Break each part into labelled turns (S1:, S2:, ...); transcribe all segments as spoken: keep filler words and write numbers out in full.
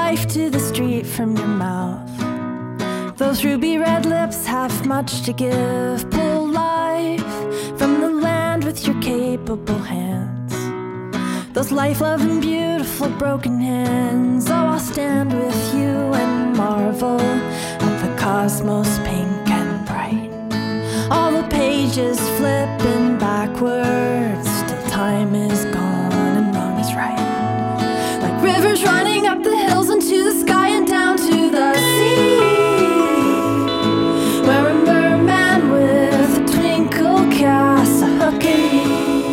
S1: life to the street from your mouth. Those ruby red lips have much to give. Pull life from the land with your capable hands. Those life-loving, beautiful, broken hands. Oh, I'll stand with you and marvel at the cosmos pink and bright. All the pages flipping backwards, still time is gone and wrong is right. Like rivers running up the hills into the sky and down to the sea, where a merman with a twinkle casts a hook in me.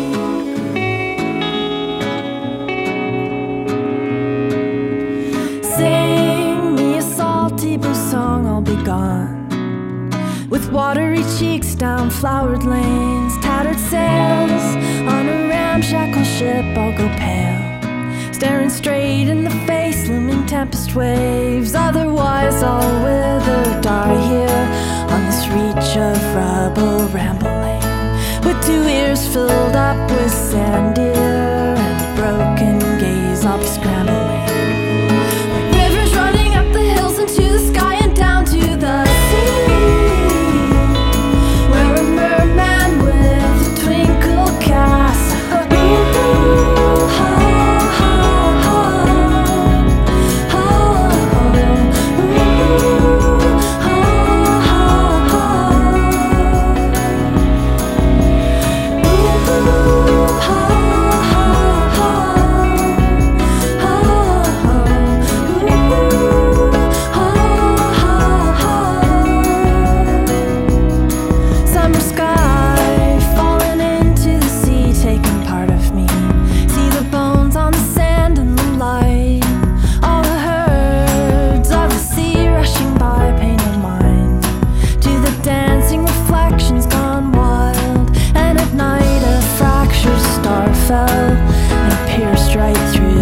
S1: Sing me a salty blue song, I'll be gone. With watery cheeks down flowered lanes, tattered sails on a ramshackle ship, I'll go pale, staring straight in the face looming tempest waves. Otherwise I'll wither, die here on this reach of rubble, rambling with two ears filled up with sand, deer, and a broken gaze. I'll be scrambling like rivers running up the hills into the sky and down to the sea, where a merman with a twinkle casts a hook. Summer sky falling into the sea, taking part of me. See the bones on the sand and the light. All the herds of the sea rushing by, pay no mind to the dancing reflections gone wild. And at night a fractured star fell and pierced right through